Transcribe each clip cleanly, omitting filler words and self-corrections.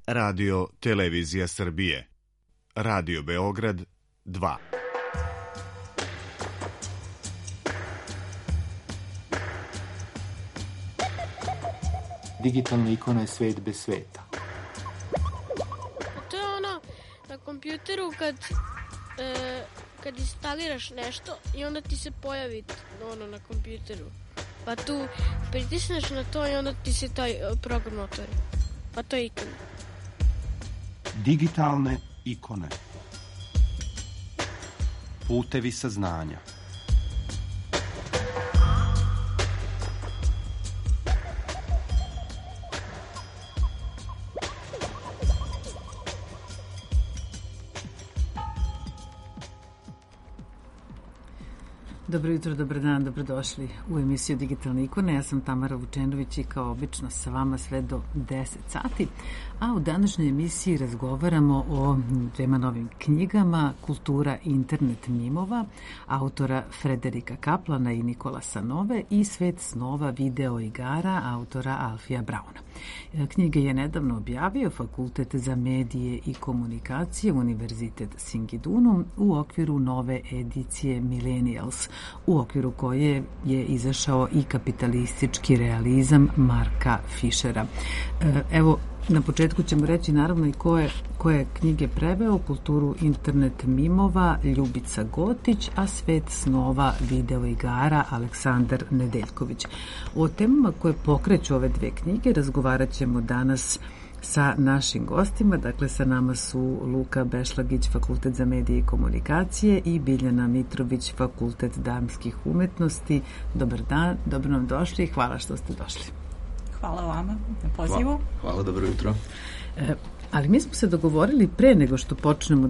Radio Televizija Srbije. Radio Beograd 2. Digitalna ikona je svet bez sveta. To je ono na kompjuteru kad instaliraš nešto i onda ti se pojavi ono na kompjuteru. Pa tu pritisneš na to i onda ti se taj program otvori. Pa to je ikona. Digitalne ikone. Putevi saznanja. Dobro jutro, dobar dan, dobrodošli u emisiju Digitalne ikone. Ja sam Tamara Vučenović i kao obično sa vama sve do 10 sati. A u današnjoj emisiji razgovaramo o dvema novim knjigama, Kultura internet mimova, autora Frederika Kaplana i Nikolasa Nove i Svet snova video igara, autora Alfija Brauna. Knjige je nedavno objavio Fakultet za medije i komunikacije, Univerzitet Singidunum, u okviru nove edicije Millennials, u okviru koje je izašao i kapitalistički realizam Marka Fišera. Evo, na početku ćemo reći naravno i koje knjige preveo, Kulturu internet mimova Ljubica Gotić, a Svet snova video igara Aleksandar Nedeljković. O temama koje pokreću ove dve knjige razgovarat ćemo danas sa našim gostima. Dakle, sa nama su Luka Bešlagić, Fakultet za medije i komunikacije, i Biljana Mitrović, Fakultet damskih umetnosti. Dobar dan, dobro nam došli i hvala što ste došli. Hvala vama na pozivu. Hvala, dobro jutro. Ali mi smo se dogovorili pre nego što počnemo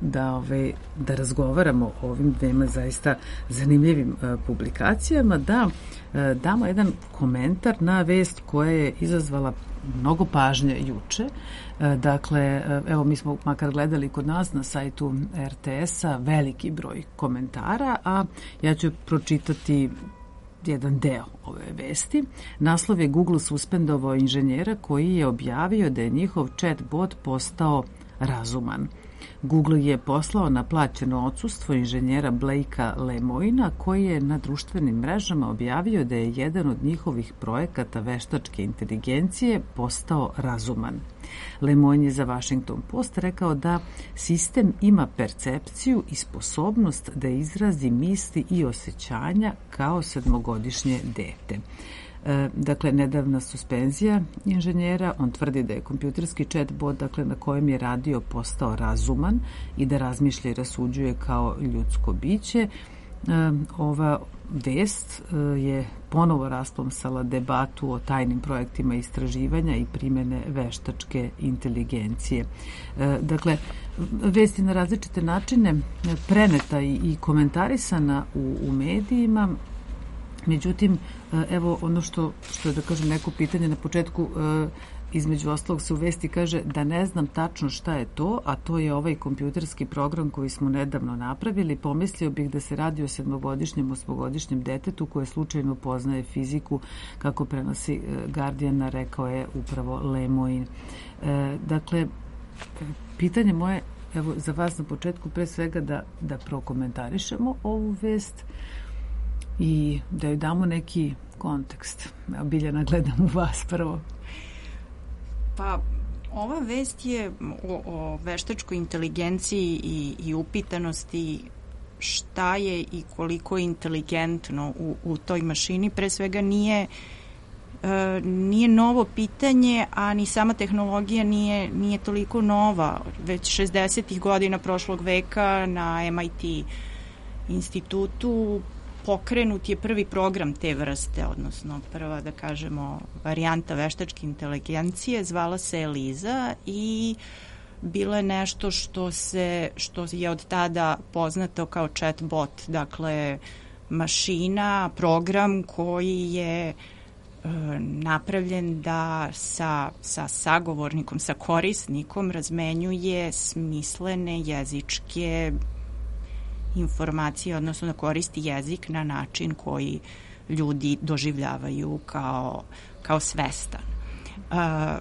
da razgovaramo o ovim dvema zaista zanimljivim publikacijama, da damo jedan komentar na vest koja je izazvala mnogo pažnje juče. Dakle, evo, mi smo makar gledali kod nas na sajtu RTS-a veliki broj komentara, a ja ću pročitati jedan deo ove vesti. Naslov je: Google suspendovao inženjera koji je objavio da je njihov chat bot postao razuman. Google je poslao na plaćeno odsustvo inženjera Blakea Lemoina, koji je na društvenim mrežama objavio da je jedan od njihovih projekata veštačke inteligencije postao razuman. Lemoine je za Washington Post rekao da sistem ima percepciju i sposobnost da izrazi misli i osjećanja kao 7-godišnje dete. Dakle, nedavna suspenzija inženjera, on tvrdi da je kompjuterski chatbot, dakle, na kojem je radio, postao razuman i da razmišlja i rasuđuje kao ljudsko biće. Ova vest je ponovo rasplamsala debatu o tajnim projektima istraživanja i primene veštačke inteligencije. Dakle, vest je na različite načine preneta i komentarisana u medijima. Međutim, evo ono što je, da kažem, neko pitanje na početku, između ostalog se u vesti kaže da ne znam tačno šta je to, a to je ovaj kompjuterski program koji smo nedavno napravili. Pomislio bih da se radi o 7-godišnjem, 8-godišnjem detetu koje slučajno poznaje fiziku, kako prenosi Guardiana, rekao je upravo Lemoine. Dakle, pitanje moje, evo, za vas na početku, pre svega da prokomentarišemo ovu vest i da joj damo neki kontekst. Biljana, gledam u vas prvo. Pa, ova vest je o veštačkoj inteligenciji i upitanosti šta je i koliko je inteligentno u toj mašini. Pre svega nije novo pitanje, a ni sama tehnologija nije toliko nova. Već 60. godina prošlog veka na MIT institutu pokrenut je prvi program te vrste, odnosno prva, da kažemo, varijanta veštačke inteligencije, zvala se Eliza i bilo je nešto što je od tada poznato kao chatbot, dakle mašina, program koji je napravljen da sa sagovornikom, sa korisnikom razmenjuje smislene jezičke informacije, odnosno da koristi jezik na način koji ljudi doživljavaju kao svestan.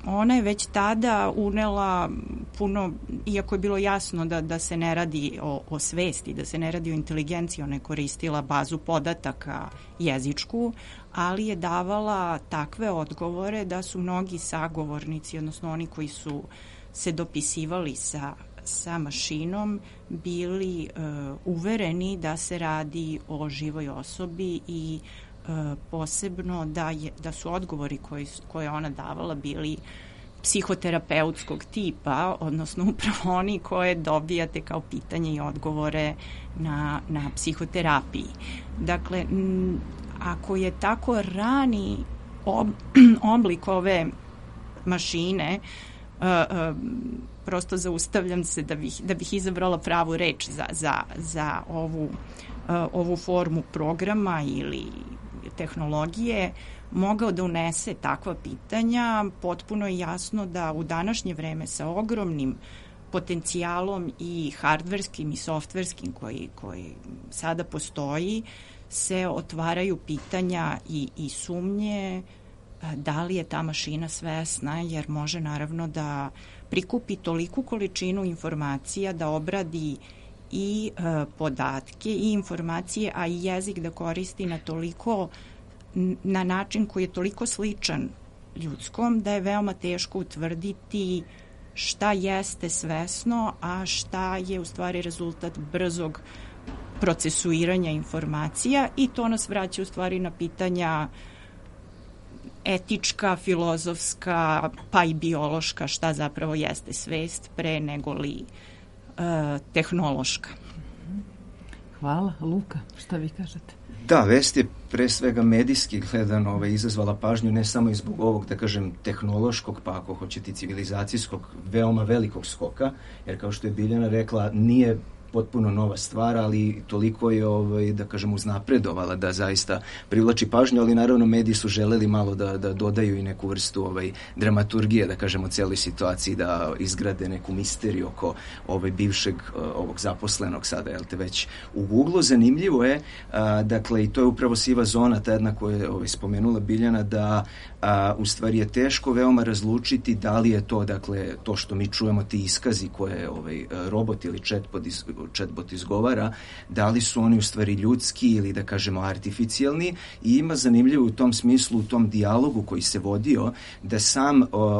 ona je već tada unela puno, iako je bilo jasno da se ne radi o svesti, da se ne radi o inteligenciji, ona je koristila bazu podataka jezičku, ali je davala takve odgovore da su mnogi sagovornici, odnosno oni koji su se dopisivali sa mašinom, bili uvereni da se radi o živoj osobi i posebno da su odgovori koje ona davala bili psihoterapeutskog tipa, odnosno upravo oni koje dobijate kao pitanje i odgovore na psihoterapiji. Dakle, ako je tako rani oblik ove mašine, prosto zaustavljam se da bih izabrala pravu reč za ovu formu programa ili tehnologije, mogao da unese takva pitanja, potpuno je jasno da u današnje vreme sa ogromnim potencijalom i hardverskim i softverskim koji sada postoji, se otvaraju pitanja i sumnje da li je ta mašina svesna, jer može naravno da prikupi toliku količinu informacija, da obradi i podatke i informacije, a i jezik da koristi na način koji je toliko sličan ljudskom da je veoma teško utvrditi šta jeste svesno, a šta je u stvari rezultat brzog procesuiranja informacija, i to nas vraća u stvari na pitanja etička, filozofska, pa i biološka, šta zapravo jeste svest pre nego li tehnološka. Hvala. Luka, šta vi kažete? Da, vest je pre svega medijski gledano izazvala pažnju ne samo i zbog ovog, da kažem, tehnološkog, pa ako hoćete civilizacijskog, veoma velikog skoka, jer kao što je Biljana rekla, nije potpuno nova stvar, ali toliko je, da kažem, uznapredovala da zaista privlači pažnju, ali naravno mediji su želeli malo da dodaju i neku vrstu dramaturgije, da kažem, u cijeloj situaciji, da izgrade neku misteriju oko bivšeg ovog zaposlenog sada, već u Google-u. Zanimljivo je, dakle, i to je upravo siva zona, ta jedna koju je spomenula Biljana, da u stvari je teško veoma razlučiti da li je to, dakle, to što mi čujemo, ti iskazi koje robot ili chatbot izgovara, da li su oni u stvari ljudski ili, da kažemo, artificijalni, i ima zanimljivo u tom smislu, u tom dijalogu koji se vodio, da sam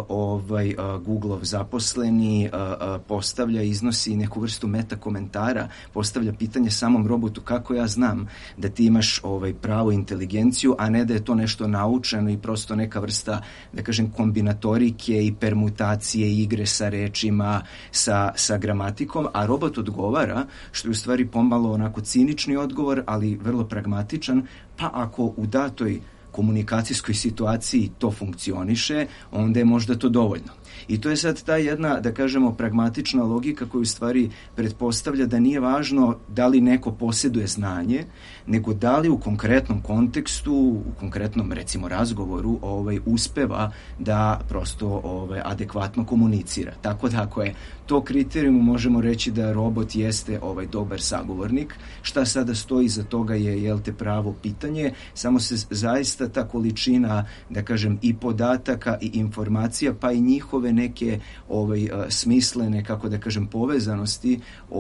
Google-ov zaposleni postavlja, iznosi neku vrstu meta komentara, postavlja pitanje samom robotu: kako ja znam da ti imaš pravu inteligenciju, a ne da je to nešto naučeno i prosto neka vrsta, da kažem, kombinatorike i permutacije, igre sa rečima, sa gramatikom, a robot odgovara, što je u stvari pomalo onako cinični odgovor, ali vrlo pragmatičan, pa ako u datoj komunikacijskoj situaciji to funkcioniše, onda je možda to dovoljno. I to je sad ta jedna, da kažemo, pragmatična logika koja u stvari pretpostavlja da nije važno da li neko posjeduje znanje, nego da li u konkretnom kontekstu, u konkretnom, recimo, razgovoru uspeva da prosto adekvatno komunicira. Tako da ako je to kriterijum, možemo reći da robot jeste dobar sagovornik. Šta sada stoji iza toga je pravo pitanje, samo se zaista ta količina, da kažem, i podataka i informacija, pa i njihove neke smislene, kako da kažem, povezanosti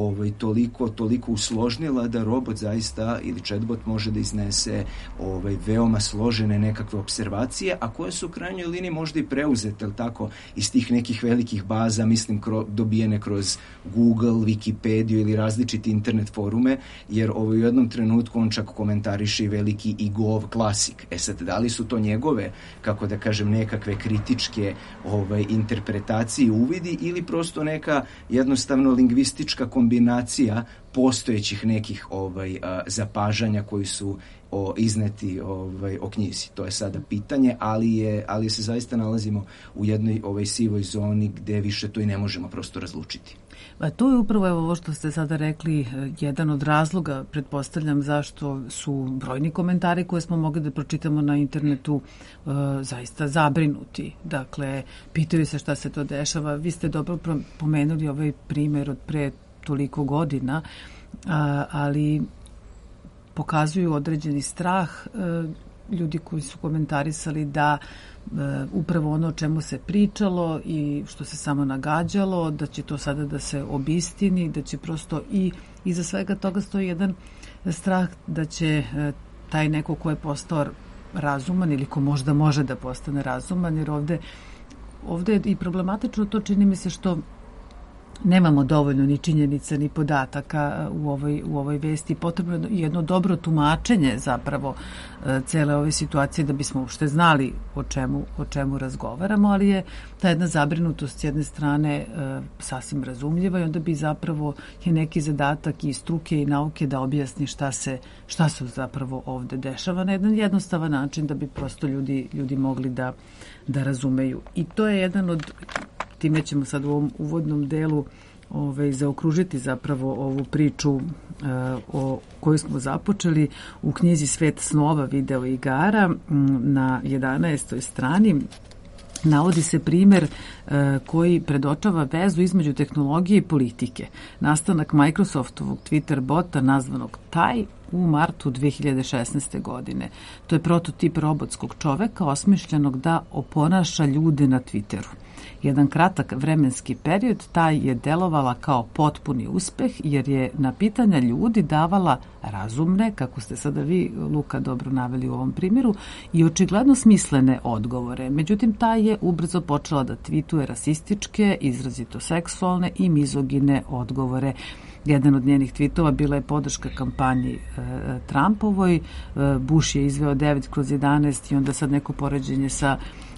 toliko usložnila da robot zaista, ili chatbot, može da iznese veoma složene nekakve observacije, a koje su u krajnjoj liniji možda i preuzete, tako, iz tih nekih velikih baza, mislim, dobijene kroz Google, Wikipediju ili različiti internet forume, jer u jednom trenutku on čak komentariše i veliki i Gov klasik. Sad, da li su to njegove, kako da kažem, nekakve kritičke interpretacije, uvidi, ili prosto neka jednostavno lingvistička kombinacija postojećih nekih zapažanja koji su izneti o knjizi. To je sada pitanje, ali se zaista nalazimo u jednoj sivoj zoni gde više to i ne možemo prosto razlučiti. To je upravo ovo što ste sada rekli, jedan od razloga, pretpostavljam, zašto su brojni komentari koje smo mogli da pročitamo na internetu zaista zabrinuti. Dakle, pitaju se šta se to dešava. Vi ste dobro pomenuli ovaj primer od pre toliko godina, ali pokazuju određeni strah ljudi koji su komentarisali da upravo ono o čemu se pričalo i što se samo nagađalo, da će to sada da se obistini, da će prosto i iza svega toga stoji jedan strah da će taj neko ko je postao razuman ili ko možda može da postane razuman, jer ovde je i problematično to, čini mi se, što nemamo dovoljno ni činjenica ni podataka u ovoj vesti. Potrebno je jedno dobro tumačenje zapravo cele ove situacije da bismo uopšte znali o čemu razgovaramo, ali je ta jedna zabrinutost s jedne strane sasvim razumljiva i onda bi zapravo je neki zadatak i struke i nauke da objasni šta se zapravo ovde dešava na jedan jednostavan način da bi prosto ljudi mogli da razumeju. I to je jedan od, time ćemo sad u ovom uvodnom delu zaokružiti zapravo ovu priču o kojoj smo započeli u knjizi Svet snova, video igara. Na 11. strani navodi se primer koji predočava vezu između tehnologije i politike. Nastanak Microsoftovog Twitter bota nazvanog Taj u martu 2016. godine. To je prototip robotskog čoveka osmišljenog da oponaša ljude na Twitteru. Jedan kratak vremenski period Taj je delovala kao potpuni uspeh jer je na pitanja ljudi davala razumne, kako ste sada vi, Luka, dobro naveli u ovom primjeru, i očigledno smislene odgovore. Međutim, Taj je ubrzo počela da tweetuje rasističke, izrazito seksualne i mizogine odgovore. Jedan od njenih tweetova bila je podrška kampanji Trumpovoj. Bush je izveo 9/11 i onda sad neko poređenje sa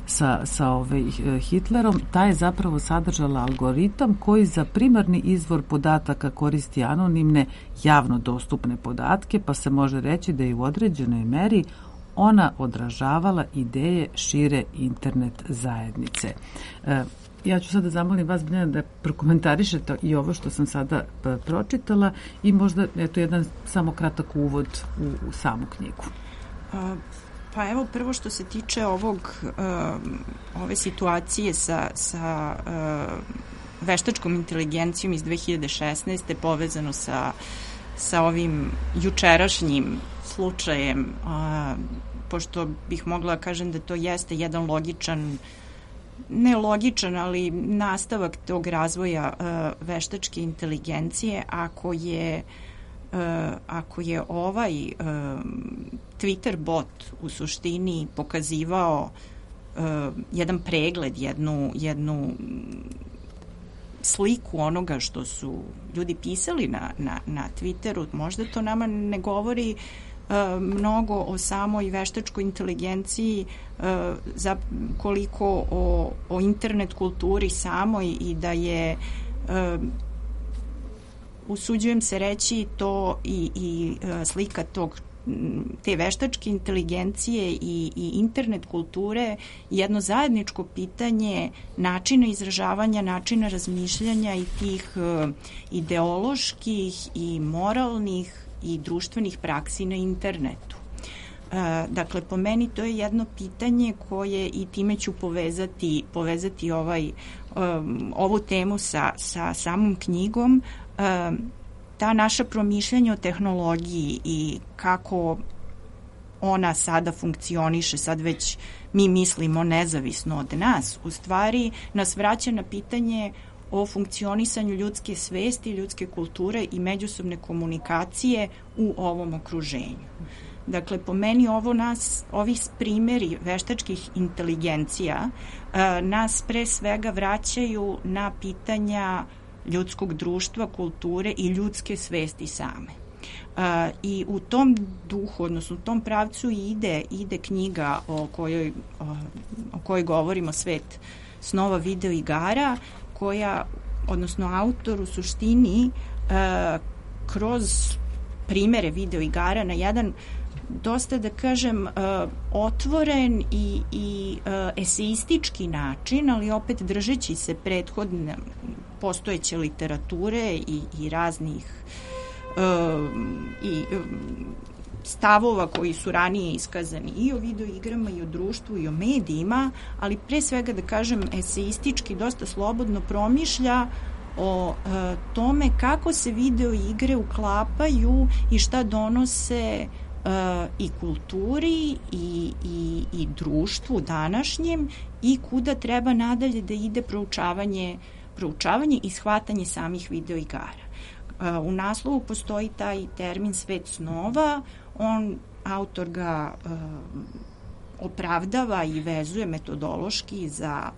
Hitlerom. Ta je zapravo sadržala algoritam koji za primarni izvor podataka koristi anonimne, javno dostupne podatke, pa se može reći da je u određenoj meri ona odražavala ideje šire internet zajednice. Ja ću sada zamolim vas, Biljana, da prokomentarišete i ovo što sam sada pročitala i možda jedan samo kratak uvod u samu knjigu. Pa evo, prvo što se tiče ove situacije sa veštačkom inteligencijom iz 2016. povezano sa ovim jučerašnjim slučajem, pošto bih mogla kažem da to jeste jedan logičan, ne logičan, ali nastavak tog razvoja veštačke inteligencije, ako je ovaj Twitter bot u suštini pokazivao jedan pregled, jednu sliku onoga što su ljudi pisali na Twitteru, možda to nama ne govori mnogo o samoj veštačkoj inteligenciji, za koliko o internet kulturi samoj, i da je usuđujem se reći to i slika te veštačke inteligencije i internet kulture jedno zajedničko pitanje načina izražavanja, načina razmišljanja i tih ideoloških i moralnih i društvenih praksi na internetu. Dakle, po meni to je jedno pitanje koje, i time ću povezati ovu temu sa samom knjigom, ta naša promišljanja o tehnologiji i kako ona sada funkcioniše, sad već mi mislimo nezavisno od nas, u stvari nas vraća na pitanje o funkcionisanju ljudske svesti, ljudske kulture i međusobne komunikacije u ovom okruženju. Dakle, po meni ovi primjeri veštačkih inteligencija nas pre svega vraćaju na pitanja ljudskog društva, kulture i ljudske svesti same. I u tom duhu, odnosno u tom pravcu ide knjiga o kojoj govorimo, Svet snova, video igara, odnosno autor u suštini kroz primere video igara na jedan dosta, da kažem, otvoren i eseistički način, ali opet držeći se prethodne postojeće literature i raznih stavova koji su ranije iskazani i o video igrama i o društvu i o medijima, ali pre svega, da kažem, eseistički dosta slobodno promišlja o tome kako se video igre uklapaju i šta donose i kulturi i društvu današnjem i kuda treba nadalje da ide proučavanje i shvatanje samih videoigara. U naslovu postoji taj termin svet snova, autor ga opravdava i vezuje metodološki za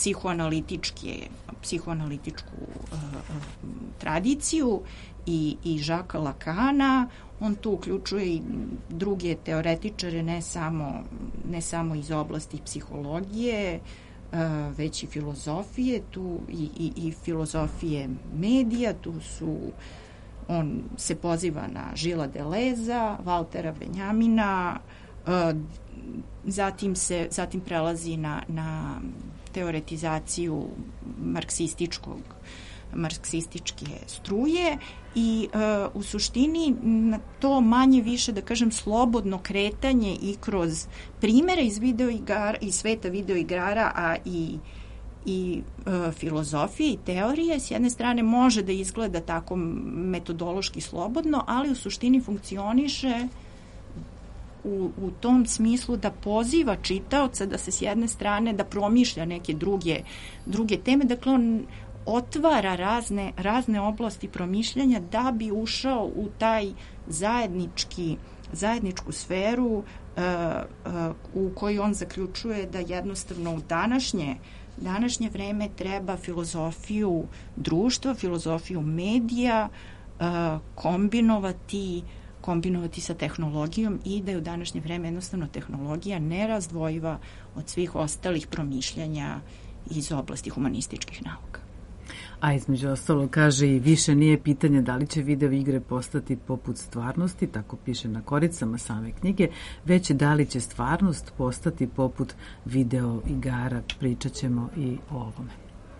psihoanalitičku tradiciju i Jacquesa Lacana. On tu uključuje i druge teoretičare, ne samo iz oblasti psihologije, već i filozofije, tu i filozofije medija, on se poziva na Žila Deleza, Valtera Benjamina, zatim prelazi na teoretizaciju marksističke struje i u suštini to manje više, da kažem, slobodno kretanje i kroz primere iz sveta videoigara, a i filozofije i teorije s jedne strane može da izgleda tako metodološki slobodno, ali u suštini funkcioniše u tom smislu da poziva čitaoca da se s jedne strane da promišlja neke druge teme. Dakle, on otvara razne oblasti promišljanja da bi ušao u taj zajedničku sferu u kojoj on zaključuje da jednostavno u današnje vreme treba filozofiju društva, filozofiju medija kombinovati sa tehnologijom i da je u današnje vreme jednostavno tehnologija nerazdvojiva od svih ostalih promišljanja iz oblasti humanističkih nauka. A između ostalo kaže i više nije pitanje da li će video igre postati poput stvarnosti, tako piše na koricama same knjige, već da li će stvarnost postati poput video igara. Pričat ćemo i o ovome.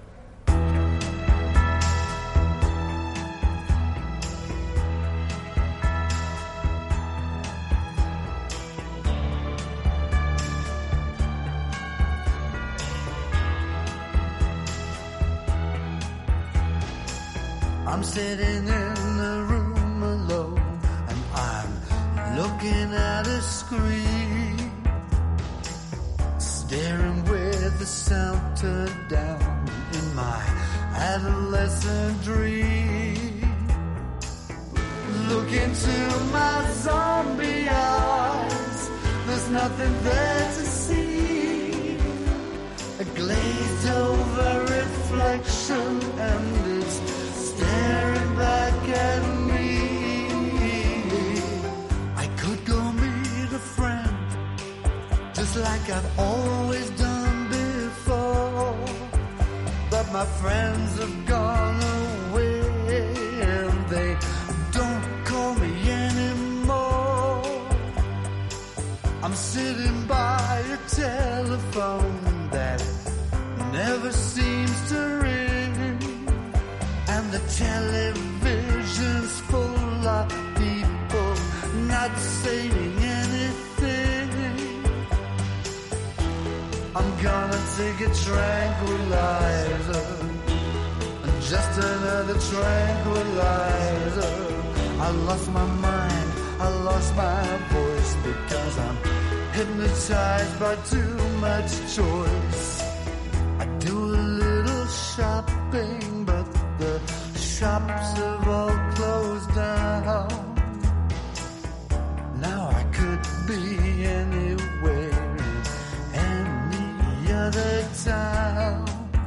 I'm sitting in a room alone and I'm looking at a screen, staring with the sound turned down in my adolescent dream. Look into my zombie eyes, there's nothing there to see, a glazed over reflection and it's staring back at me. I could go meet a friend, just like I've always done before, but my friends have gone away and they don't call me anymore. I'm sitting by a telephone that never seems to ring, and the television's full of people not saying anything. I'm gonna take a tranquilizer, just another tranquilizer. I lost my mind, I lost my voice because I'm hypnotized by too much choice. I do a little shopping, but the shops have all closed down. Now I could be anywhere in any other town.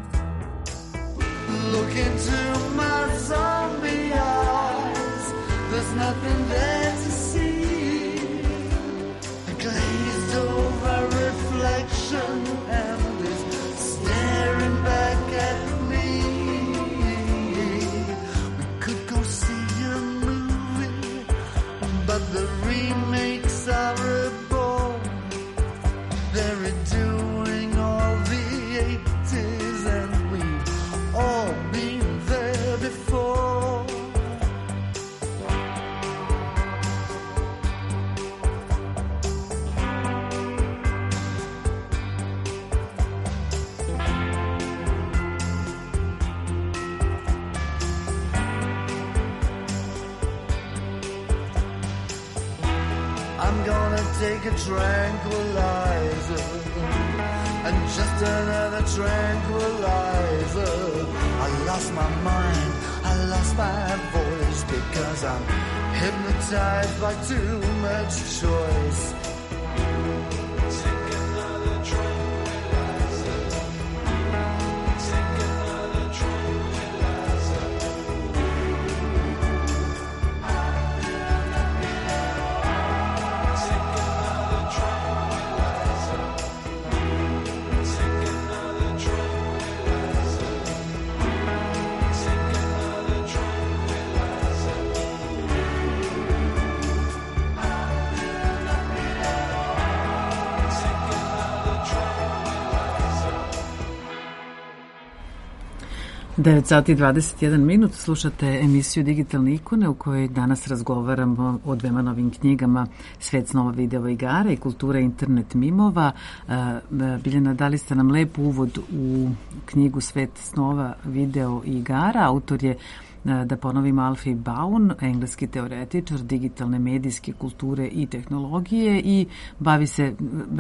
Look into my zombie eyes, there's nothing there to see, a glazed over reflection and is staring back at me. But the remakes are a bore. They're redoing all the 80s and we've all been there before. I'm gonna take a tranquilizer, and just another tranquilizer. I lost my mind, I lost my voice, because I'm hypnotized by too much choice. Take another tranquilizer. Take another tranquilizer. Take another tranquilizer. Take another tranquilizer. Take another tranquilizer. Devet sati i 21 minut, slušate emisiju Digitalne ikone u kojoj danas razgovaramo o dvema novim knjigama Svet snova, video igara i kultura internet mimova. Biljana, dali ste nam lep uvod u knjigu Svet snova, video i igara. Autor je, da ponovim, Alfie Baun, engleski teoretičar digitalne medijske kulture i tehnologije i bavi se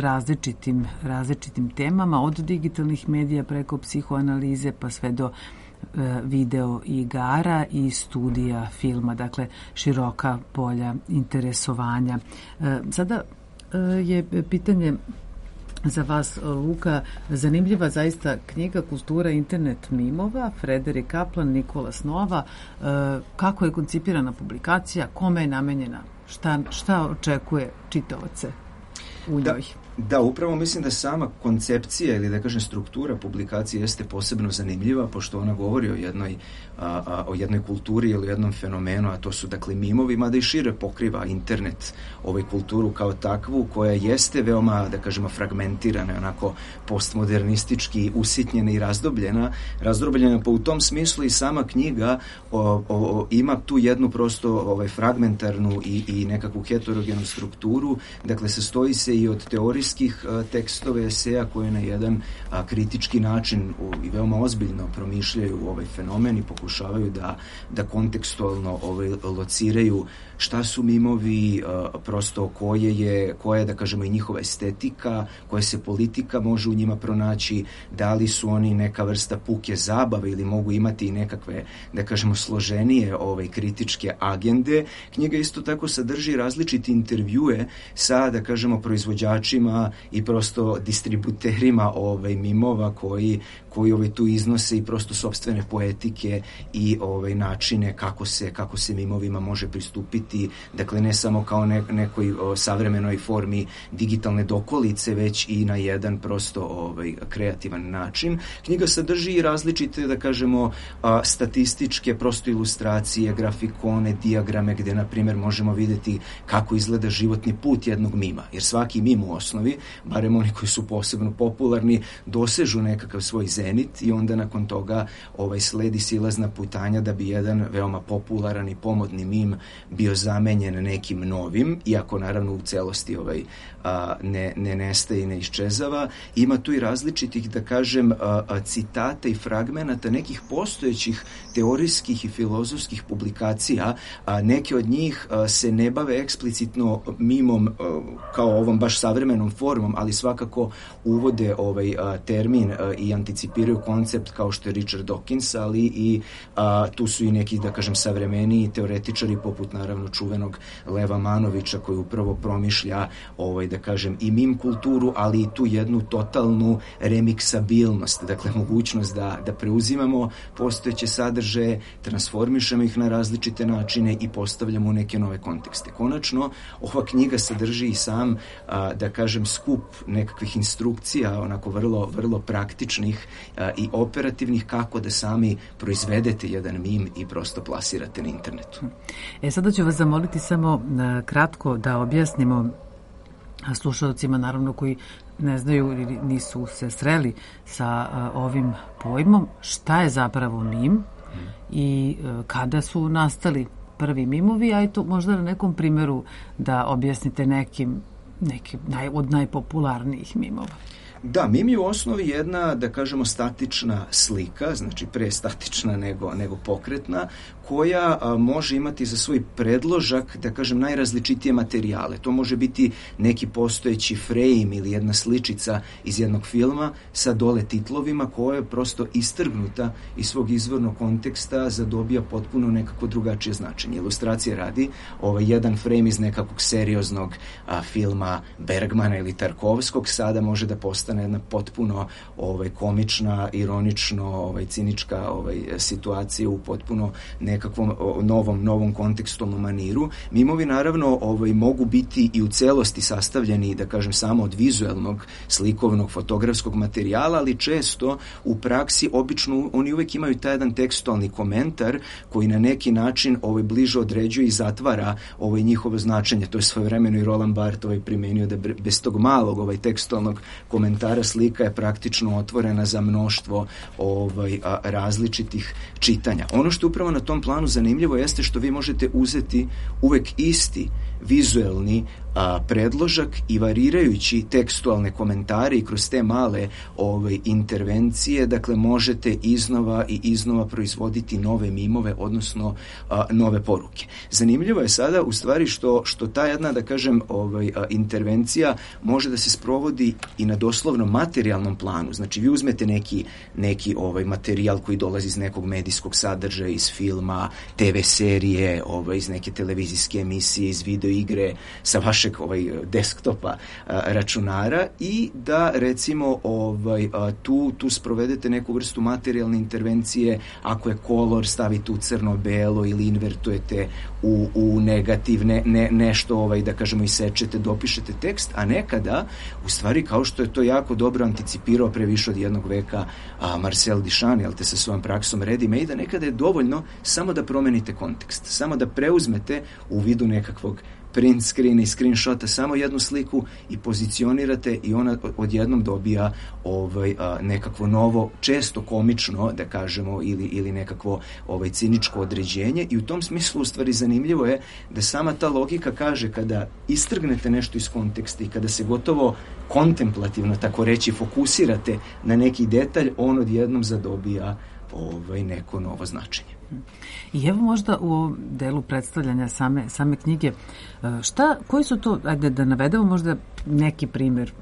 različitim temama, od digitalnih medija preko psihoanalize pa sve do video igara i studija filma, dakle široka polja interesovanja. Sada je pitanje za vas, Luka, zanimljiva zaista knjiga Kultura internet mimova, Frederik Kaplan, Nikolas Nova. Kako je koncipirana publikacija, kome je namenjena, šta očekuje čitaoce u njoj? Da, upravo mislim da sama koncepcija ili da kažem struktura publikacije jeste posebno zanimljiva, pošto ona govori o jednoj kulturi ili jednom fenomenu, a to su dakle mimovi, mada i šire pokriva internet kulturu kao takvu, koja jeste veoma, da kažemo, fragmentirana, onako postmodernistički usitnjena i razdrobljena, pa u tom smislu i sama knjiga ima tu jednu prosto fragmentarnu i nekakvu heterogenu strukturu, dakle sastoji se i od teorijskih tekstove, eseja koje na jedan kritički način i veoma ozbiljno promišljaju ovaj fenomen i pokušavaju da kontekstualno lociraju šta su mimovi, prosto koja je da kažemo i njihova estetika, koja se politika može u njima pronaći, da li su oni neka vrsta puke zabave ili mogu imati i nekakve, da kažemo, složenije kritičke agende. Knjiga isto tako sadrži različite intervjue sa, da kažemo, proizvođačima i prosto distributerima mimova koji tu iznose i prosto sopstvene poetike i načine kako se mimovima može pristupiti, dakle ne samo kao nekoj savremenoj formi digitalne dokolice, već i na jedan prosto kreativan način. Knjiga sadrži i različite, da kažemo, statističke prosto ilustracije, grafikone, dijagrame, gde na primjer možemo vidjeti kako izgleda životni put jednog mima, jer svaki mim u osnovi, barem oni koji su posebno popularni, dosežu nekakav svoj zenit i onda nakon toga sledi silazna putanja da bi jedan veoma popularan i pomodni mim bio zamenjen nekim novim, iako naravno u celosti ne nestaje i ne iščezava. Ima tu i različitih, da kažem, citata i fragmenata nekih postojećih teorijskih i filozofskih publikacija. Neke od njih se ne bave eksplicitno mimom kao ovom baš savremenom formom, ali svakako uvode termin i anticipiraju koncept kao što je Richard Dawkins, ali i tu su i neki, da kažem, savremeniji teoretičari poput naravno čuvenog Leva Manovića, koji upravo promišlja da kažem i mim kulturu, ali i tu jednu totalnu remiksabilnost, dakle mogućnost da preuzimamo postojeće sadržaje, transformišemo ih na različite načine i postavljamo u neke nove kontekste. Konačno, ova knjiga sadrži i sam, da kažem, skup nekakvih instrukcija, onako vrlo praktičnih i operativnih, kako da sami proizvedete jedan mim i prosto plasirate na internetu. Sada ću vas zamoliti samo kratko da objasnimo slušalcima, naravno, koji ne znaju ili nisu se sreli sa ovim pojmom, šta je zapravo mim i kada su nastali prvi mimovi, a i to možda na nekom primjeru da objasnite neki od najpopularnijih mimova. Da, mim je u osnovi jedna, da kažemo, statična slika, znači pre statična nego pokretna, koja može imati za svoj predložak, da kažem, najrazličitije materijale. To može biti neki postojeći frame ili jedna sličica iz jednog filma sa dole titlovima koja je prosto istrgnuta iz svog izvornog konteksta, zadobija potpuno nekako drugačije značenje. Ilustracije radi, jedan frame iz nekakvog serioznog filma Bergmana ili Tarkovskog sada može da postane jedna potpuno komična, ironično, cinička situacija u potpuno nekakvom novom kontekstualnom maniru. Mimovi naravno mogu biti i u celosti sastavljeni, da kažem, samo od vizuelnog, slikovnog, fotografskog materijala, ali često u praksi obično oni uvek imaju taj jedan tekstualni komentar koji na neki način bliže određuje i zatvara njihovo značenje. To je svojevremeno i Roland Barthes primenio da bez tog malog tekstualnog komentara slika je praktično otvorena za mnoštvo različitih čitanja. Ono što je upravo na tom planu zanimljivo jeste što vi možete uzeti uvek isti vizuelni predložak i varirajući tekstualne komentare i kroz te male intervencije, dakle, možete iznova proizvoditi nove mimove, odnosno nove poruke. Zanimljivo je sada u stvari što ta jedna, da kažem, intervencija može da se sprovodi i na doslovno materijalnom planu. Znači, vi uzmete neki materijal koji dolazi iz nekog medijskog sadržaja, iz filma, TV serije, iz neke televizijske emisije, iz video igre, sa vašeg desktopa računara i da recimo tu sprovedete neku vrstu materijalne intervencije, ako je kolor stavite u crno-belo ili invertujete u negativ, nešto da kažemo isečete, dopišete tekst, a nekada u stvari, kao što je to jako dobro anticipirao pre više od jednog veka Marcel Duchamp, jel te, sa svojom praksom ready-made, nekada je dovoljno samo da promenite kontekst, samo da preuzmete u vidu nekakvog print screena i screenshota samo jednu sliku i pozicionirate i ona odjednom dobija nekakvo novo, često komično, da kažemo, ili nekakvo ciničko određenje, i u tom smislu u stvari zanimljivo je da sama ta logika kaže kada istrgnete nešto iz konteksta i kada se gotovo kontemplativno, tako reći, fokusirate na neki detalj, on odjednom zadobija neko novo značenje. I evo možda u ovom delu predstavljanja same knjige, koji su to, ajde da navedemo možda neki primjer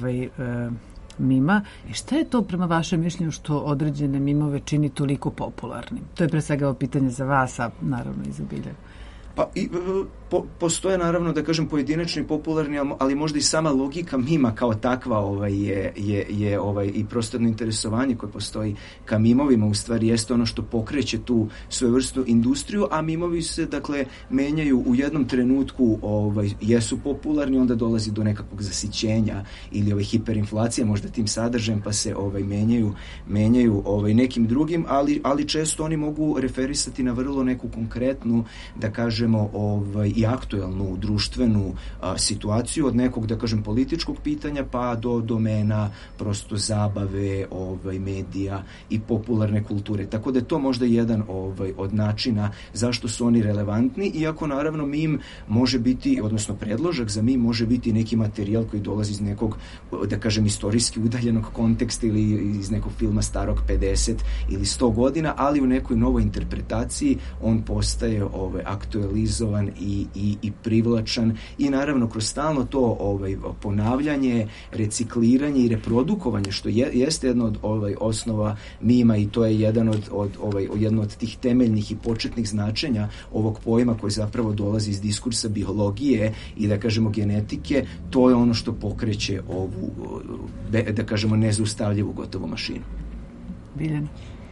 mima i šta je to prema vašem mišljenju što određene mimove čini toliko popularnim? To je pre svega ovo pitanje za vas, a naravno i za Biljanu. Pa postoje naravno, da kažem, pojedinačni, popularni, ali možda i sama logika mima kao takva je i prostorno interesovanje koje postoji ka mimovima u stvari jeste ono što pokreće tu svoju vrstu industriju, a mimovi se, dakle, menjaju u jednom trenutku, jesu popularni, onda dolazi do nekakvog zasićenja ili hiperinflacije možda tim sadržajem, pa se menjaju nekim drugim, ali često oni mogu referisati na vrlo neku konkretnu, da kažemo, i aktuelnu društvenu situaciju, od nekog, da kažem, političkog pitanja pa do domena prosto zabave, medija i popularne kulture. Tako da je to možda jedan od načina zašto su oni relevantni, iako naravno mim može biti, odnosno predložak za mim može biti neki materijal koji dolazi iz nekog, da kažem, istorijski udaljenog konteksta ili iz nekog filma starog 50 ili 100 godina, ali u nekoj novoj interpretaciji on postaje aktualizovan i privlačan, i naravno kroz stalno to ponavljanje, recikliranje i reprodukovanje, što jeste jedno od osnova mima, i to je jedno od tih temeljnih i početnih značenja ovog pojma koji zapravo dolazi iz diskursa biologije i, da kažemo, genetike. To je ono što pokreće ovu, da kažemo, nezaustavljivu gotovo mašinu. Biljana?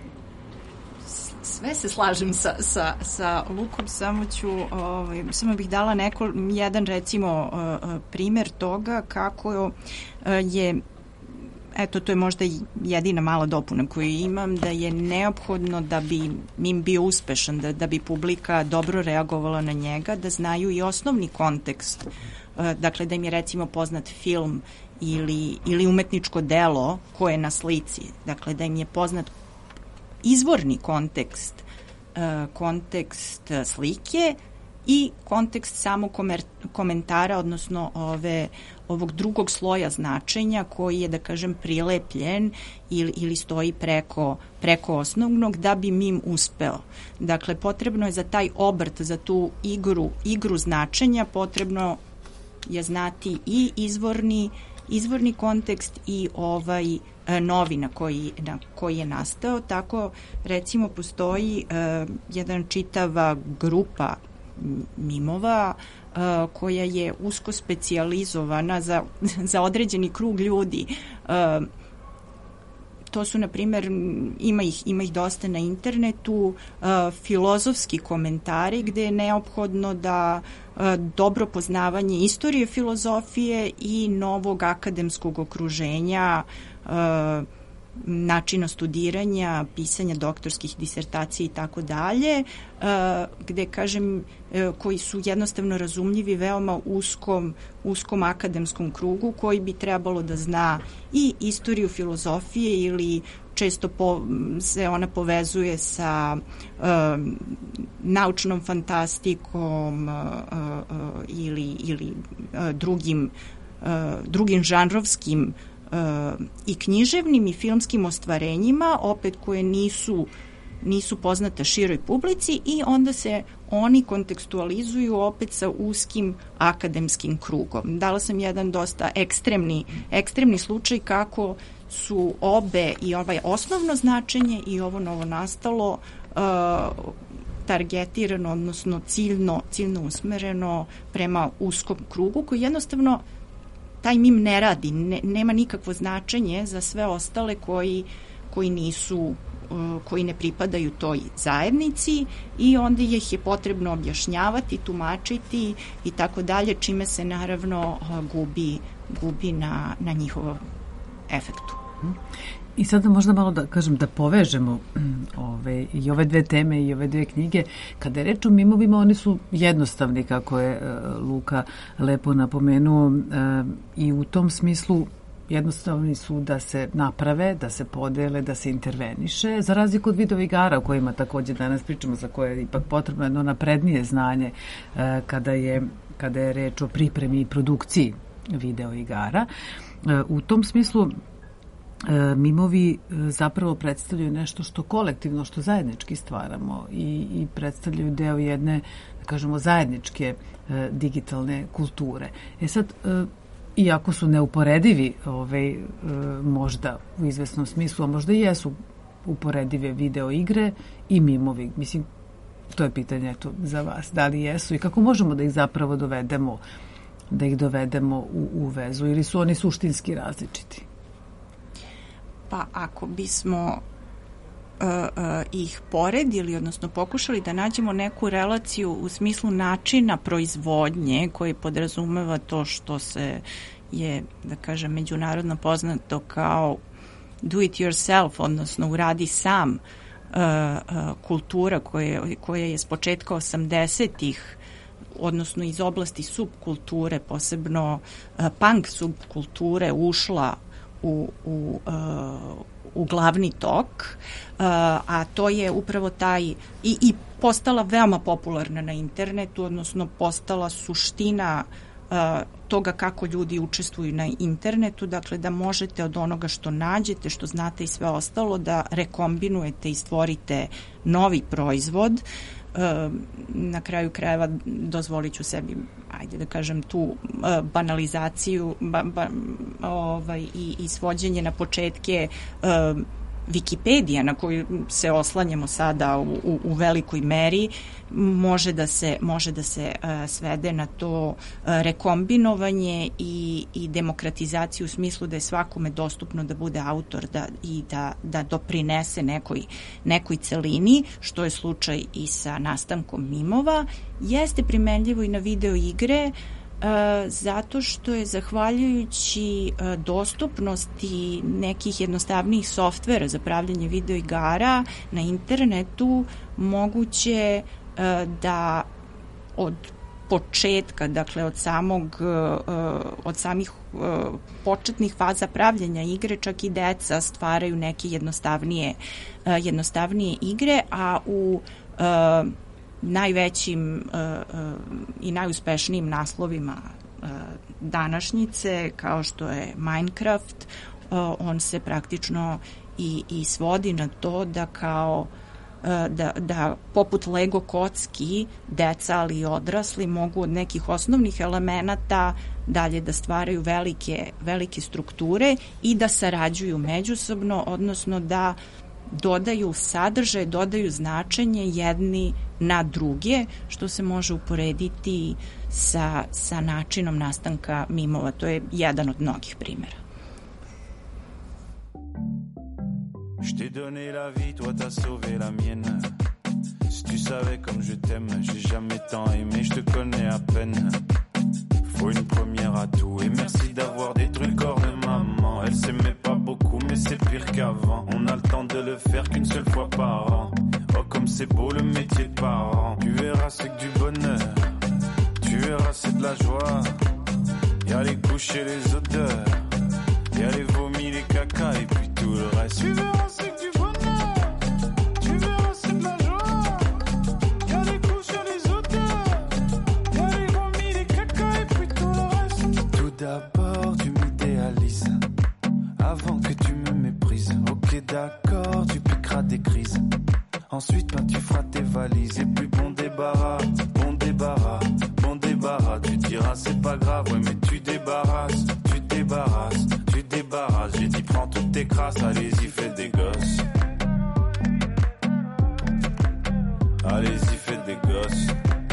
Sve se slažem sa Lukom, samo bih dala jedan recimo primer toga kako je, eto, to je možda jedina mala dopuna koju imam, da je neophodno da bi mim bio uspešan, da bi publika dobro reagovala na njega, da znaju i osnovni kontekst, dakle da im je recimo poznat film ili umetničko delo koje je na slici, dakle da im je poznat izvorni kontekst slike i kontekst samog komentara, odnosno ovog drugog sloja značenja koji je, da kažem, prilepljen ili stoji preko osnovnog da bi mim uspeo. Dakle, potrebno je za taj obrt, za tu igru značenja, potrebno je znati i izvorni kontekst i novi na koji je nastao. Tako, recimo, postoji jedan čitava grupa mimova koja je usko specijalizovana za određeni krug ljudi. To su, na primjer, ima ih dosta na internetu, filozofski komentari gde je neophodno da dobro poznavanje istorije filozofije i novog akademskog okruženja, načina studiranja, pisanja doktorskih disertacija i tako dalje, gde, kažem, koji su jednostavno razumljivi veoma uskom akademskom krugu koji bi trebalo da zna i istoriju filozofije ili često se ona povezuje sa naučnom fantastikom ili drugim žanrovskim i književnim i filmskim ostvarenjima, opet koje nisu poznata široj publici, i onda se oni kontekstualizuju opet sa uskim akademskim krugom. Dala sam jedan dosta ekstremni slučaj kako su obe, i osnovno značenje i ovo novo nastalo, targetirano, odnosno ciljno usmereno prema uskom krugu koji jednostavno taj mim ne radi, nema nikakvo značenje za sve ostale koji ne pripadaju toj zajednici, i onda ih je potrebno objašnjavati, tumačiti i tako dalje, čime se naravno gubi na njihovom efektu. I sada možda malo da povežemo i ove dve teme i ove dve knjige. Kada je reč o mimovima, oni su jednostavni, kako je Luka lepo napomenuo, i u tom smislu jednostavni su da se naprave, da se podele, da se interveniše, za razliku od video igara o kojima takođe danas pričamo, za koje je ipak potrebno jedno naprednije znanje kada je reč o pripremi i produkciji video igara. U tom smislu mimovi zapravo predstavljaju nešto što kolektivno, što zajednički stvaramo i predstavljaju deo jedne, da kažemo, zajedničke digitalne kulture. Sad, iako su neuporedivi možda u izvesnom smislu, a možda i jesu uporedive video igre i mimovi. Mislim, to je pitanje za vas. Da li jesu i kako možemo da ih zapravo dovedemo u vezu, ili su oni suštinski različiti? Pa ako bismo ih poredili, odnosno pokušali da nađemo neku relaciju u smislu načina proizvodnje koji podrazumeva to što se je, da kažem, međunarodno poznato kao do it yourself, odnosno uradi sam, kultura koja je s početka 80-ih, odnosno iz oblasti subkulture, posebno punk subkulture, ušla u glavni tok, a to je upravo taj i postala veoma popularna na internetu, odnosno postala suština toga kako ljudi učestvuju na internetu, dakle da možete od onoga što nađete, što znate i sve ostalo, da rekombinujete i stvorite novi proizvod. Na kraju krajeva dozvolit ću sebi, ajde da kažem, tu banalizaciju i svođenje na početke Wikipedija, na koju se oslanjamo sada u velikoj meri, može da se svede na to rekombinovanje i demokratizaciju u smislu da je svakome dostupno da bude autor i da doprinese nekoj celini, što je slučaj i sa nastankom mimova. Jeste primenljivo i na video igre, zato što je zahvaljujući dostupnosti nekih jednostavnijih softvera za pravljanje video igara na internetu moguće da od početka, dakle od samih početnih faza pravljenja igre, čak i deca stvaraju neke jednostavnije igre, a najvećim i najuspešnijim naslovima današnjice, kao što je Minecraft. On se praktično i svodi na to da kao da poput Lego kocki deca, ali i odrasli mogu od nekih osnovnih elemenata dalje da stvaraju velike strukture i da sarađuju međusobno, odnosno da dodaju sadržaj, dodaju značenje jedni na druge, što se može uporediti sa načinom nastanka mimova. To je jedan od mnogih primjera. Je t'ai donné la vie, toi t'as sauvé la mienne. Si tu savais comme je t'aime, j'ai jamais tant aimé, je te connais à peine. Faut une première à tout et merci d'avoir détruit le corps de maman. Elle s'aimait pas beaucoup mais c'est pire qu'avant. On a le temps de le faire qu'une seule fois par an. Oh comme c'est beau le métier de parent. Tu verras c'est que du bonheur, tu verras c'est de la joie. Y'a les couches et les odeurs, y'a les vomis, les caca et puis tout le reste. Tu verras c'est que du bonheur, tu verras c'est de la joie. Y'a les couches et les odeurs, y'a les vomis, les caca et puis tout le reste. Tout d'abord tu m'idéalises avant que tu me méprises. Ok d'accord, tu piqueras des crises. Ensuite ben tu feras tes valises. Et puis bon débarras, bon débarras, bon débarras. Tu diras c'est pas grave, ouais mais tu débarrasses, tu débarrasses, tu débarrasses. J'ai dit prends toutes tes crasses, allez-y fais des gosses. Allez-y fais des gosses.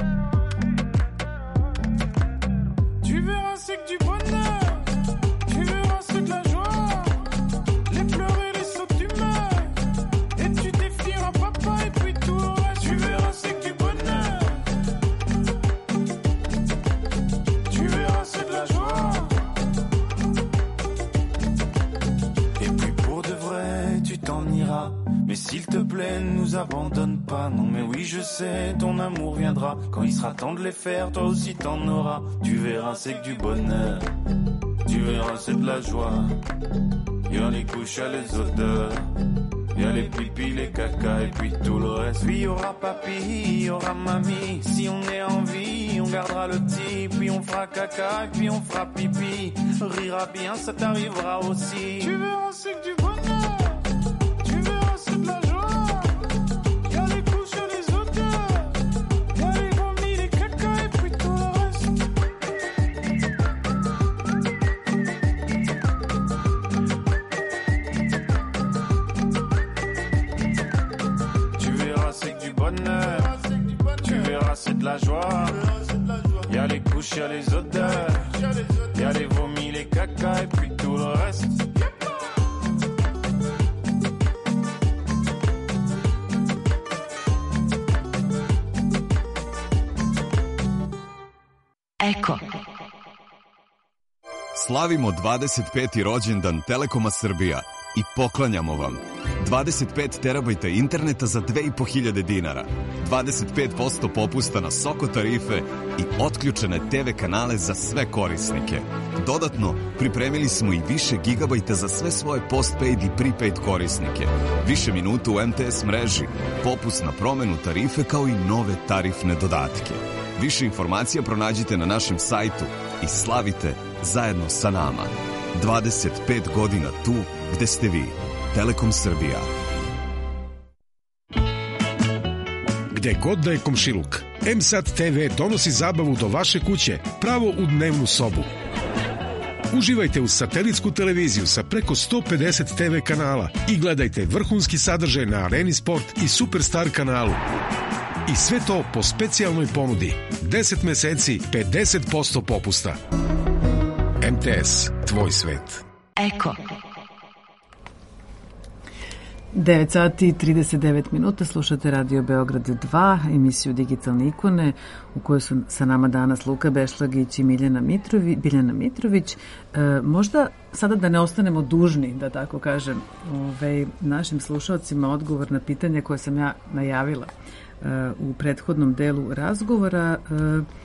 Tu verras c'est que du bonheur, tu verras c'est de la joie. Les pleurs et les sauts d'humeur. Et tu défieras papa et puis tout le reste. Tu verras c'est que du bonheur, tu verras c'est de la joie. Et puis pour de vrai tu t'en iras. Mais s'il te plaît ne nous abandonne pas. Non mais oui je sais ton amour viendra. Quand il sera temps de les faire toi aussi t'en auras. Tu verras c'est que du bonheur, tu verras c'est de la joie. Y'a les couches, y'a les odeurs, y'a les pipis, les caca et puis tout le reste. Puis y'aura papy, y'aura mamie. Si on est en vie, on gardera le petit. Puis on fera caca et puis on fera pipi. Rira bien, ça t'arrivera aussi. Tu verras c'est que du bonheur, tu verras c'est de la joie. Y'a les couches, y'a les odeurs, y'a les vomis, les caca et puis tout le reste. Tu verras c'est que du bonheur, tu verras c'est de la joie. Y'a les couches, y'a les odeurs, y'a les vomis, les caca et puis tout le reste. Eko. Slavimo 25. rođendan Telekoma Srbija i poklanjamo vam 25 terabajta interneta za 2.500 dinara, 25% popusta na Soko tarife i otključene TV kanale za sve korisnike. Dodatno, pripremili smo i više gigabajta za sve svoje postpaid i prepaid korisnike, više minuta u MTS mreži, popust na promenu tarife kao i nove tarifne dodatke. Više informacija pronađite na našem sajtu i slavite zajedno sa nama. 25 godina tu gde ste vi. Telekom Srbija. Gde god da je komšiluk, M-Sat TV donosi zabavu do vaše kuće, pravo u dnevnu sobu. Uživajte uz satelitsku televiziju sa preko 150 TV kanala i gledajte vrhunski sadržaj na Areni Sport i Superstar kanalu. I sve to po specijalnoj ponudi. 10 meseci, 50% popusta. MTS, tvoj svet. Eko. 9 sati i 39 minuta, slušate Radio Beograd 2, emisiju Digitalne ikone, u kojoj su sa nama danas Luka Bešlagić i Biljana Mitrović. Možda sada da ne ostanemo dužni, da tako kažem, našim slušalcima odgovor na pitanje koje sam ja najavila u prethodnom delu razgovora.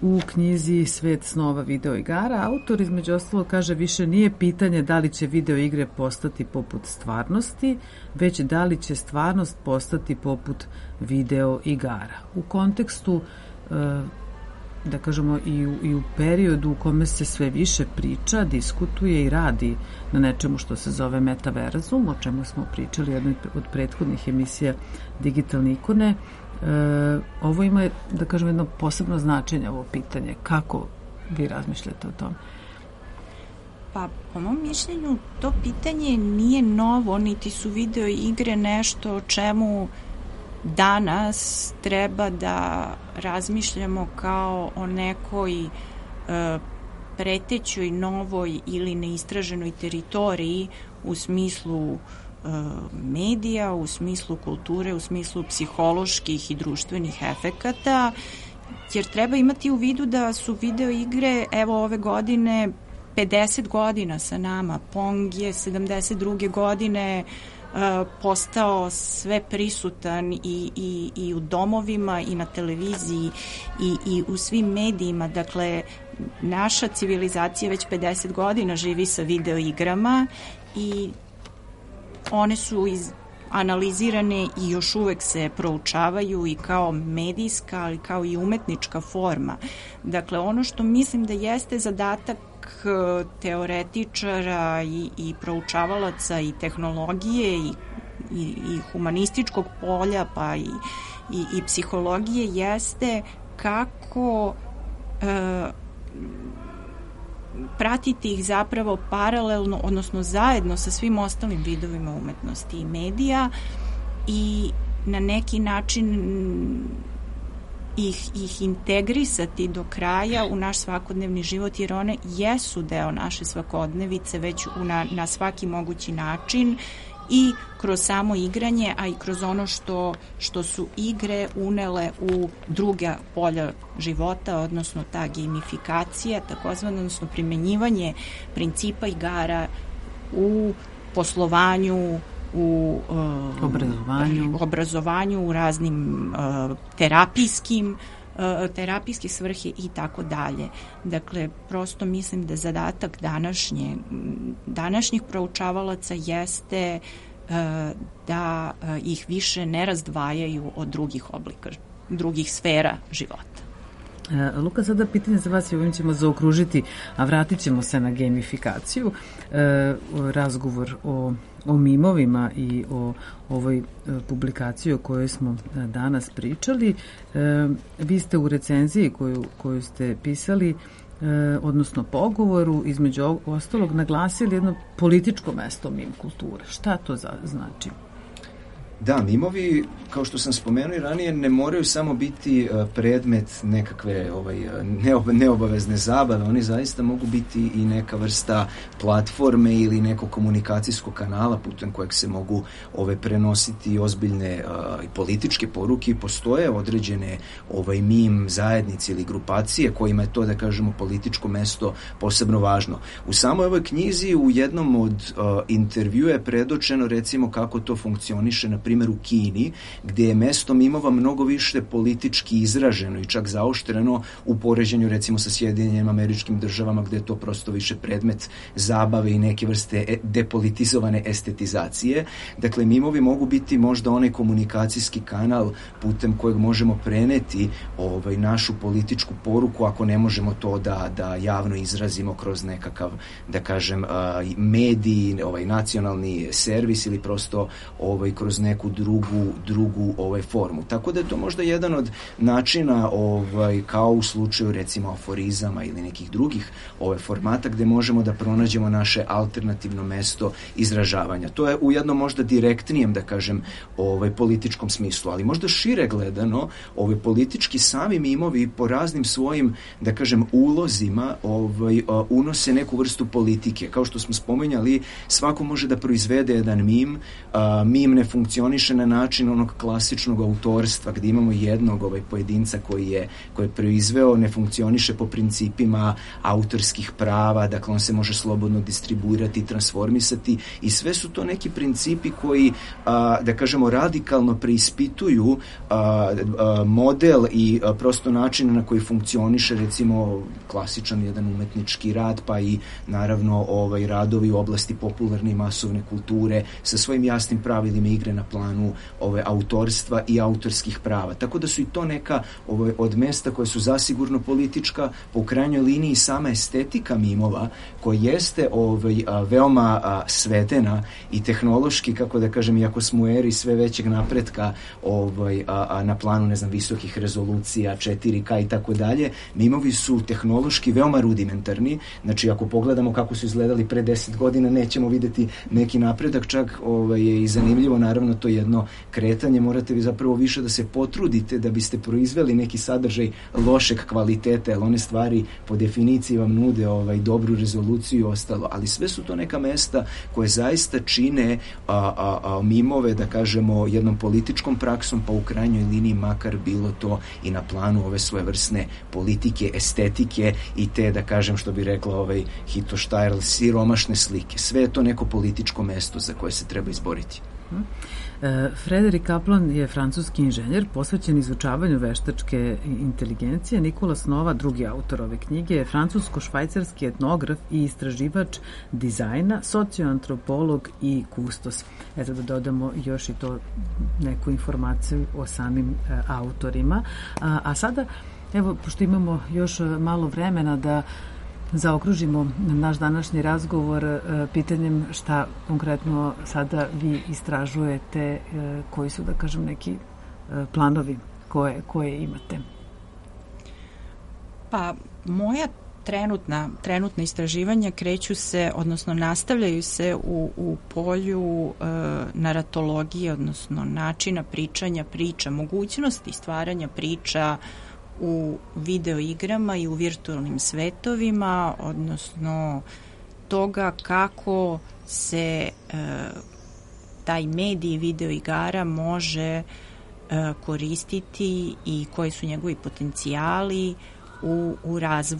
u knjizi Svet snova video igara. Autor između ostalog kaže više nije pitanje da li će video igre postati poput stvarnosti, već da li će stvarnost postati poput video igara. U kontekstu da kažemo i u periodu u kome se sve više priča, diskutuje i radi na nečemu što se zove metaverzum, o čemu smo pričali u jednoj od prethodnih emisija Digitalne ikone. Ovo ima, da kažem, jedno posebno značenje, ovo pitanje. Kako vi razmišljate o tome? Pa, po mom mišljenju, to pitanje nije novo, niti su video igre nešto o čemu danas treba da razmišljamo kao o nekoj pretećoj, novoj ili neistraženoj teritoriji u smislu medija, u smislu kulture, u smislu psiholoških i društvenih efekata, jer treba imati u vidu da su video igre, evo ove godine, 50 godina sa nama. Pong je 72. godine postao sve prisutan i u domovima i na televiziji i u svim medijima. Dakle, naša civilizacija već 50 godina živi sa video igrama i one su analizirane i još uvek se proučavaju i kao medijska, ali kao i umetnička forma. Dakle, ono što mislim da jeste zadatak teoretičara i proučavalaca i tehnologije i humanističkog polja pa i psihologije jeste kako pratiti ih zapravo paralelno, odnosno zajedno sa svim ostalim vidovima umetnosti i medija i na neki način ih integrisati do kraja u naš svakodnevni život, jer one jesu deo naše svakodnevice već na svaki mogući način i kroz samo igranje, a i kroz ono što su igre unele u druga polja života, odnosno ta gamifikacija, takozvano, odnosno primenjivanje principa igara u poslovanju, u obrazovanju, u raznim terapijske svrhe i tako dalje. Dakle, prosto mislim da zadatak današnjih proučavalaca jeste da ih više ne razdvajaju od drugih oblika, drugih sfera života. Luka, sada pitanje za vas i ovim ćemo zaokružiti, a vratit ćemo se na gamifikaciju, razgovor o mimovima i o ovoj publikaciji o kojoj smo danas pričali. Vi ste u recenziji koju ste pisali, odnosno pogovoru, između ostalog naglasili jedno političko mesto mim kulture. Šta to znači? Da, mimovi, kao što sam spomenuo i ranije, ne moraju samo biti predmet nekakve neobavezne zabave, oni zaista mogu biti i neka vrsta platforme ili nekog komunikacijskog kanala putem kojeg se mogu prenositi ozbiljne političke poruke i postoje određene mim zajednice ili grupacije kojima je to, da kažemo, političko mesto posebno važno. U samoj ovoj knjizi u jednom od intervjua je predočeno, recimo, kako to funkcioniše na primjer u Kini, gdje je mesto mimova mnogo više politički izraženo i čak zaoštreno u poređenju recimo sa Sjedinjenim Američkim Državama, gdje je to prosto više predmet zabave i neke vrste depolitizovane estetizacije. Dakle, mimovi mogu biti možda onaj komunikacijski kanal putem kojeg možemo preneti našu političku poruku, ako ne možemo to da javno izrazimo kroz nekakav, da kažem, medij, nacionalni servis ili prosto kroz neku drugu formu. Tako da je to možda jedan od načina, kao u slučaju recimo aforizama ili nekih drugih formata gde možemo da pronađemo naše alternativno mesto izražavanja. To je u jednom možda direktnijem, da kažem, političkom smislu, ali možda šire gledano, politički sami mimovi po raznim svojim, da kažem, ulozima unose neku vrstu politike. Kao što smo spomenjali, svako može da proizvede jedan mim ne funkcioniše funkcioniše na način onog klasičnog autorstva, gdje imamo jednog pojedinca koji je proizveo, ne funkcioniše po principima autorskih prava, dakle on se može slobodno distribuirati, transformisati, i sve su to neki principi koji, da kažemo, radikalno preispituju model i prosto način na koji funkcioniše, recimo, klasičan jedan umetnički rad, pa i naravno radovi u oblasti popularne i masovne kulture sa svojim jasnim pravilima igre na planu autorstva i autorskih prava. Tako da su i to neka od mesta koje su zasigurno politička, po krajnjoj liniji sama estetika mimova, koja jeste veoma svedena i tehnološki, kako da kažem, iako smo u eri sve većeg napretka na planu, ne znam, visokih rezolucija, 4K i tako dalje, mimovi su tehnološki veoma rudimentarni. Znači, ako pogledamo kako su izgledali pre 10 godina, nećemo videti neki napredak, čak je i zanimljivo, naravno, to jedno kretanje, morate vi zapravo više da se potrudite da biste proizveli neki sadržaj lošeg kvaliteta, jer one stvari po definiciji vam nude dobru rezoluciju i ostalo, ali sve su to neka mesta koje zaista čine mimove, da kažemo, jednom političkom praksom, pa u krajnjoj liniji makar bilo to i na planu ove svojevrsne politike, estetike i te, da kažem, što bi rekla Hito Štajrl, siromašne slike. Sve je to neko političko mesto za koje se treba izboriti. Frederick Kaplan je francuski inženjer posvećen izučavanju veštačke inteligencije. Nicolas Nova, drugi autor ove knjige, je francusko-švajcarski etnograf i istraživač dizajna, socioantropolog i kustos. Eto da dodamo još i to neku informaciju o samim autorima. A sada, evo, pošto imamo još malo vremena da zaokružimo naš današnji razgovor pitanjem šta konkretno sada vi istražujete, koji su, da kažem, neki planovi koje imate? Pa, moja trenutna istraživanja kreću se, odnosno nastavljaju se u polju naratologije, odnosno načina pričanja priča, mogućnosti stvaranja priča u video igrama i u virtualnim svetovima, odnosno toga kako se taj medij video igara može koristiti i koji su njegovi potencijali u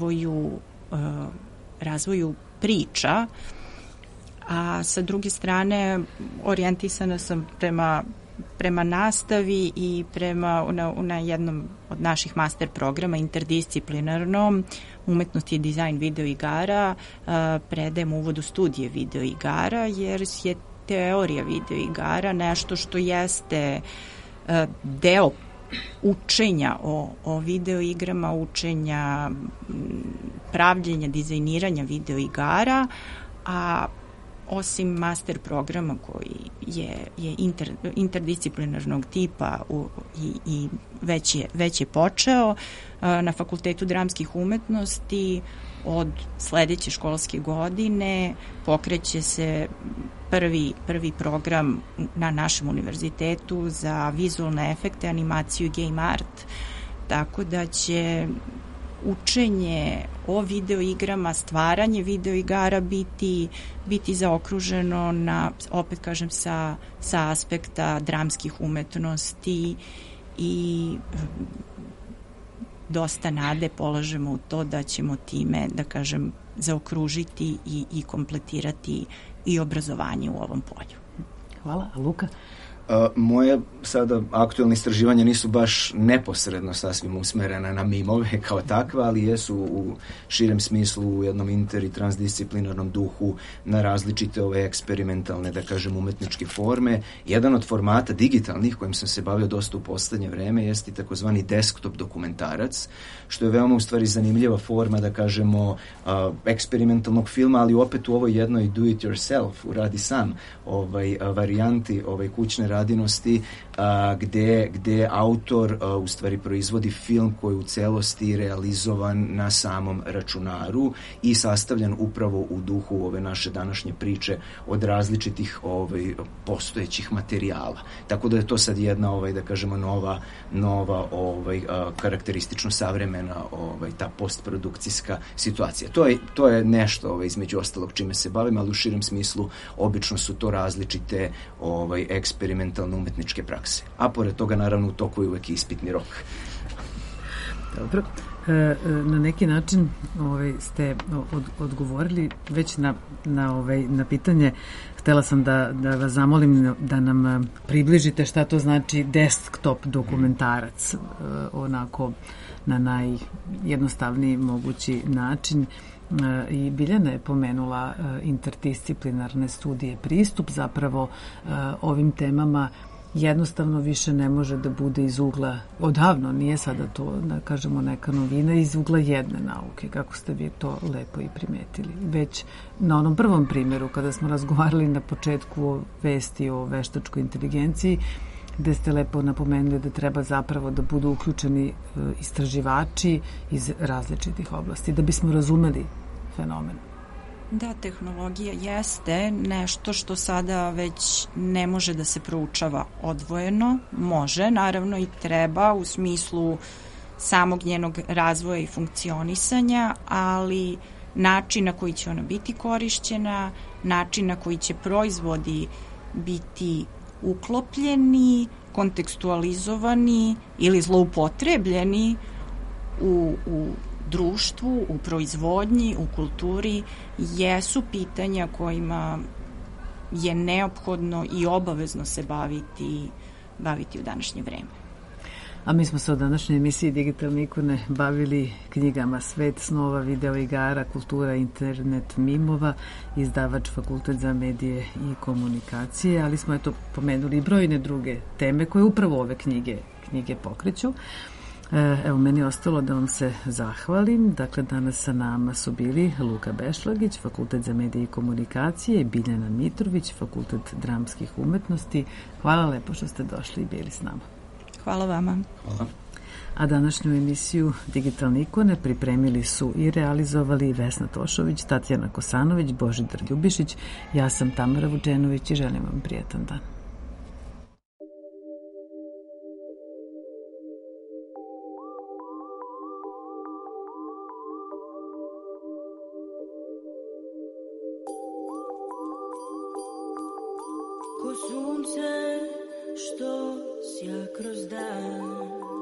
razvoju priča. A sa druge strane orijentisana sam prema nastavi i na jednom od naših master programa interdisciplinarnom umetnost i dizajn video igara predajem uvod u studije video igara, jer je teorija video igara nešto što jeste deo učenja o video igrama, učenja pravljenja, dizajniranja video igara, a osim master programa koji je interdisciplinarnog tipa i već je počeo na Fakultetu dramskih umetnosti, od sledeće školske godine pokreće se prvi program na našem univerzitetu za vizualne efekte, animaciju i game art, tako da će učenje o video igrama, stvaranje video igara biti zaokruženo opet kažem, sa aspekta dramskih umetnosti i dosta nade polažemo u to da ćemo time, da kažem, zaokružiti i kompletirati i obrazovanje u ovom polju. Hvala. A Luka? Moje sada aktualne istraživanja nisu baš neposredno sasvim usmerena na mimove kao takve, ali jesu u širem smislu u jednom inter- i transdisciplinarnom duhu na različite ove eksperimentalne, da kažem, umetničke forme. Jedan od formata digitalnih kojim sam se bavio dosta u poslednje vreme jeste takozvani desktop dokumentarac, što je veoma u stvari zanimljiva forma, da kažemo, eksperimentalnog filma, ali opet u ovoj jednoj do it yourself, uradi sam varijanti kućne radinosti, gde autor u stvari proizvodi film koji je u celosti realizovan na samom računaru i sastavljan upravo u duhu ove naše današnje priče od različitih postojećih materijala. Tako da je to sad jedna, da kažemo, nova karakteristično savremena ta postprodukcijska situacija. To je nešto između ostalog čime se bavim, ali u širem smislu obično su to različite eksperimentalne eksperimentalne umetničke prakse. A pored toga, naravno, u toku je uvek ispitni rok. Dobro. Na neki način ste odgovorili već na pitanje. Htela sam da vas zamolim da nam približite šta to znači desktop dokumentarac, onako na najjednostavniji mogući način. I Biljana je pomenula interdisciplinarne studije. Pristup zapravo ovim temama jednostavno više ne može da bude iz ugla, odavno nije sada to, da kažemo, neka novina, iz ugla jedne nauke, kako ste vi to lepo i primetili. Već na onom prvom primjeru, kada smo razgovarali na početku o vesti o veštačkoj inteligenciji, gde ste lepo napomenuli da treba zapravo da budu uključeni istraživači iz različitih oblasti, da bismo razumeli fenomen. Da, tehnologija jeste nešto što sada već ne može da se proučava odvojeno. Može, naravno, i treba u smislu samog njenog razvoja i funkcionisanja, ali način na koji će ona biti korišćena, način na koji će proizvodi biti uklopljeni, kontekstualizovani ili zloupotrebljeni u društvu, u proizvodnji, u kulturi, jesu pitanja kojima je neophodno i obavezno se baviti u današnje vreme. A mi smo se u današnjoj emisiji Digitalne ikone bavili knjigama Svet snova, video igara, kultura, internet mimova, izdavač Fakultet za medije i komunikacije, ali smo pomenuli i brojne druge teme koje upravo ove knjige pokreću. Evo, meni je ostalo da vam se zahvalim. Dakle, danas sa nama su bili Luka Bešlagić, Fakultet za medije i komunikacije, i Biljana Mitrović, Fakultet dramskih umetnosti. Hvala lepo što ste došli i bili s nama. Hvala vama. Hvala. A današnju emisiju Digitalne ikone pripremili su i realizovali Vesna Tošović, Tatjana Kosanović, Božidar Ljubišić. Ja sam Tamara Vučenović i želim vam prijetan dan. Ko sunce što sja kroz dan,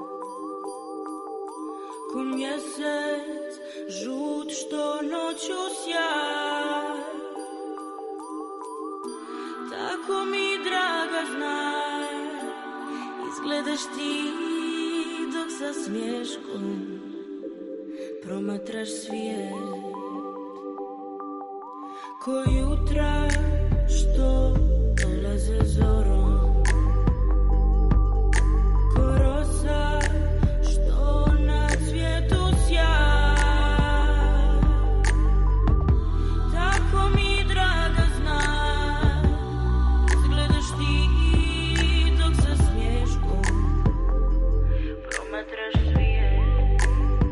ko mjesec žut što noću sja, tako mi draga znaj, izgledaš ti dok sa smješkom promatraš svijet, ko jutra što dolaze zorom, ko rosa što na cvijetu sja, tako mi draga znaj, izgledaš ti dok sa smješkom promatraš svijet.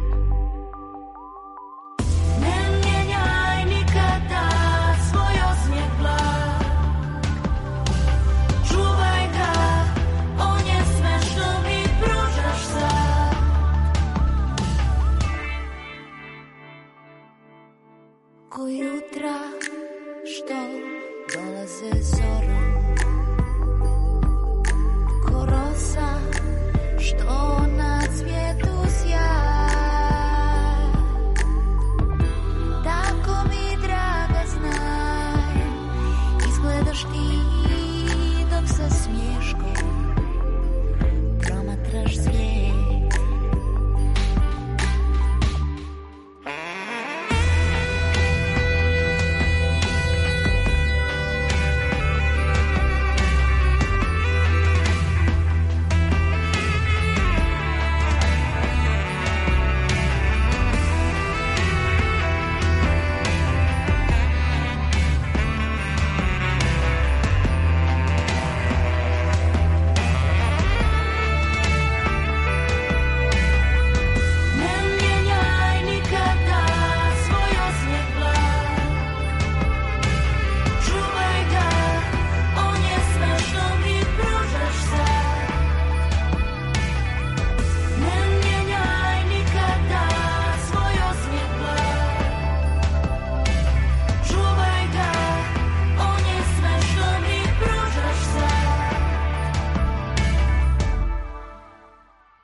Ne mijenjaj nikada svoj osmijeh blag, čuvaj ga, on je sve što mi pružaš sad. Ko jutra